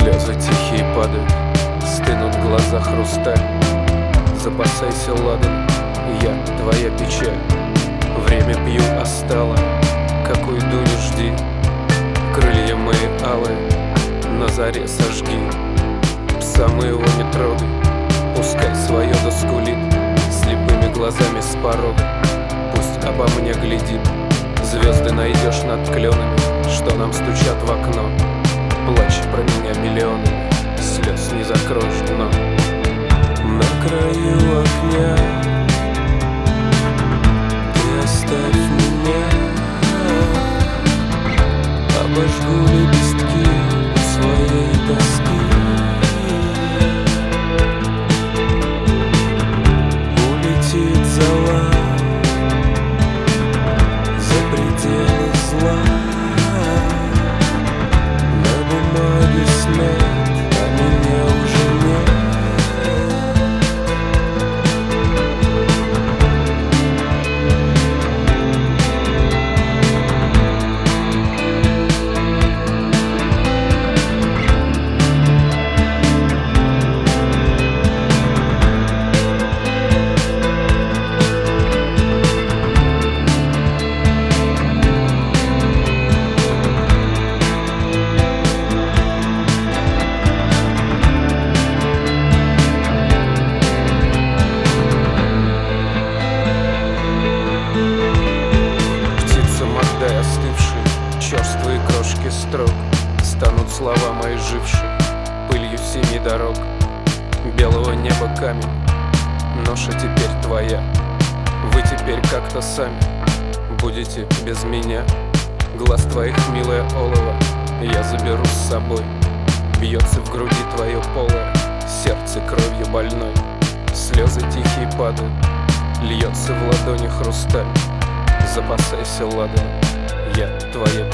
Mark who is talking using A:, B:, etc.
A: Слезы тихие падают, стынут глаза хрусталь. Запасайся ладаном, я твоя печаль. Время пью, остало, как уйду, не жди. Крылья мои алые на заре сожги. Пса моего не трогай, пускай свое доскулит. Слепыми глазами с порога пусть обо мне глядит. Звезды найдешь над кленами, что нам стучат в окно. Плачь про меня миллионами, слез не закроешь дно. На краю огня ты оставь меня, обожгу лепестки своей тоски. Улетит зола за пределы зла. На бумаге смерть, а меня уже нет. Черствые крошки строк станут слова мои жившие пылью семи дорог. Белого неба камень, ноша теперь твоя. Вы теперь как-то сами будете без меня. Глаз твоих милое олово я заберу с собой. Бьется в груди твое полое сердце кровью больной. Слезы тихие падают, льется в ладони хрусталь. Запасайся ладаном, я твоя